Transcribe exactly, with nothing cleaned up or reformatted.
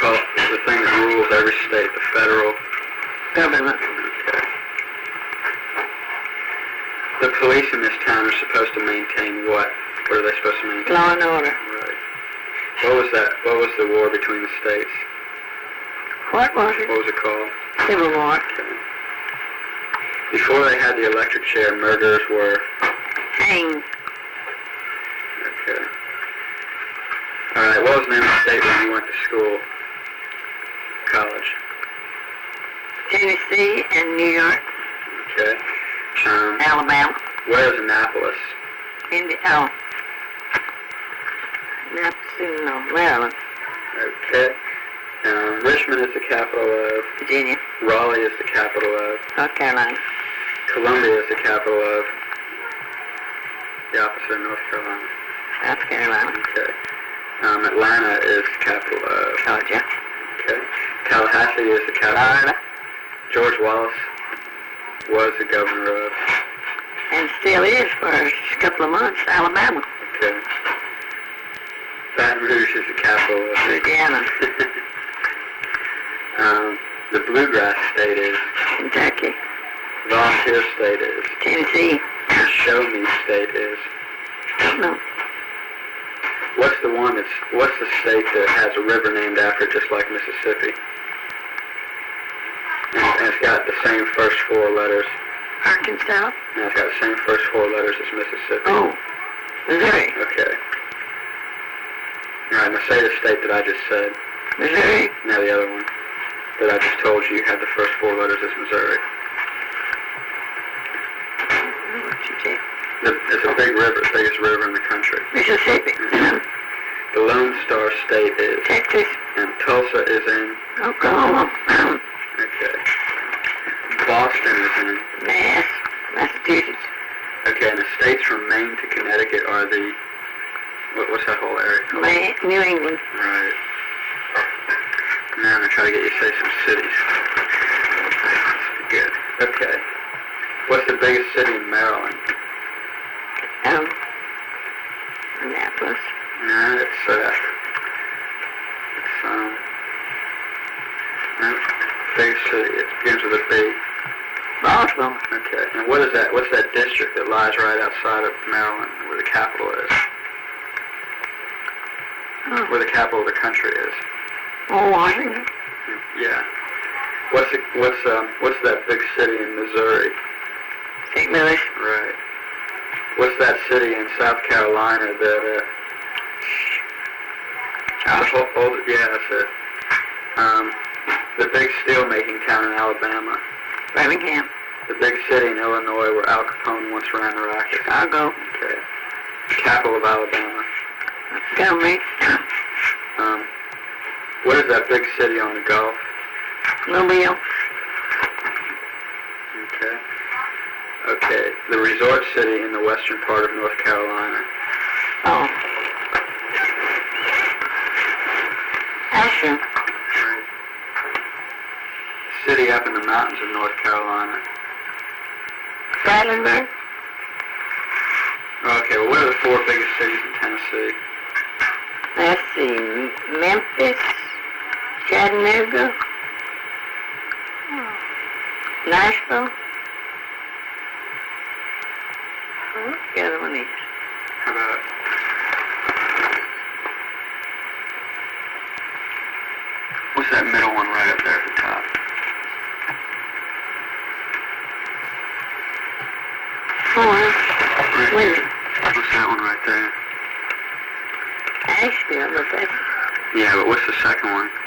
call the thing that rules every state? The federal government. Okay. The police in this town are supposed to maintain what? What are they supposed to maintain? Law and order. Right. What was that? What was the war between the states? What was it? What was it called? Civil War. Okay. Before they had the electric chair, murderers were hanged. Okay. All right. What was the name of the state where you went to school? College. Tennessee and New York. Okay. Um, Alabama. Where is Annapolis? In the oh. Annapolis, no, Maryland. Okay. Um, Richmond is the capital of Virginia. Raleigh is the capital of North Carolina. Columbia is the capital of the opposite of North Carolina. South Carolina. Okay. Um, Atlanta is the capital of Georgia. Okay. Tallahassee is the capital. Florida. George Wallace was the governor of. And still is for a couple of months. Alabama. Okay. Baton Rouge is the capital of Louisiana. um, the Bluegrass state is Kentucky. Volunteer state is Tennessee. The Show Me state is. No. What's the one that's? What's the state that has a river named after it, just like Mississippi? And, and it's got the same first four letters. Arkansas. And it's got the same first four letters as Mississippi. Oh, Missouri. Okay. All right. Now say the state that I just said. Missouri. Now the other one that I just told you had the first four letters as Missouri. What you say? The, it's a big river, biggest river in the country. Mississippi. Mm-hmm. The Lone Star State is Texas. And Tulsa is in Oklahoma. Okay. Boston is in Mass. Massachusetts. Okay, and the states from Maine to Connecticut are the what, what's that whole area called? Ma- New England. Right. Now I'm gonna try to get you to say some cities. Good. Okay. What's the biggest city in Maryland? Um, Annapolis. No, it's uh, it's um, no, biggest city. It begins with a B. Baltimore. Okay. And what is that? What's that district that lies right outside of Maryland, where the capital is? Oh. Where the capital of the country is? Oh, Washington. Yeah. What's the, what's um what's that big city in Missouri? Saint Louis. Right. What's that city in South Carolina that uh, the whole, old, yeah, that's it. Um, the big steel making town in Alabama. Birmingham. The big city in Illinois where Al Capone once ran the racket. Chicago. Okay. Capital of Alabama. Montgomery. Um, what is that big city on the Gulf? Mobile. Okay. Okay. The resort city in the western part of North Carolina. Oh. Asheville. Right. City up in the mountains of North Carolina. Gatlinburg. Okay, well, what are the four biggest cities in Tennessee? Let's see. Memphis. Chattanooga. Nashville. Oh, what's the other one is? How about what's that middle one right up there at the top? Oh, Right wait a here. minute. What's that one right there? Asheville, but that's Yeah, but what's the second one?